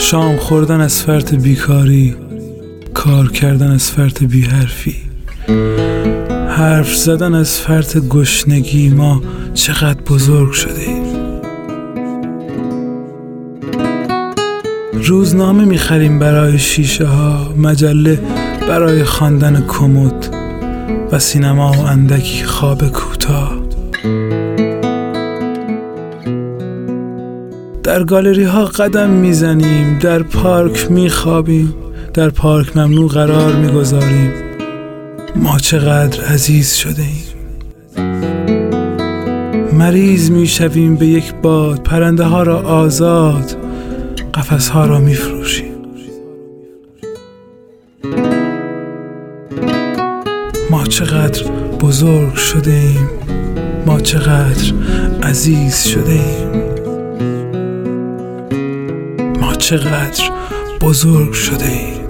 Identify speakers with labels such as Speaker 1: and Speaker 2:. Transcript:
Speaker 1: شام خوردن از فرط بیکاری، کار کردن از فرط بی‌حرفی، حرف زدن از فرط گشنگی. ما چقدر بزرگ شدیم. روزنامه میخریم برای شیشه ها، مجله برای خواندن کمد و سینما و اندکی خواب کوتاه. در گالری ها قدم میزنیم، در پارک میخوابیم، در پارک ممنوع قرار میگذاریم. ما چقدر عزیز شده ایم. مریض میشویم به یک باد، پرنده ها را آزاد، قفس ها را میفروشیم. ما چقدر بزرگ شده ایم. ما چقدر عزیز شده ایم. ما چقدر بزرگ شده ایم.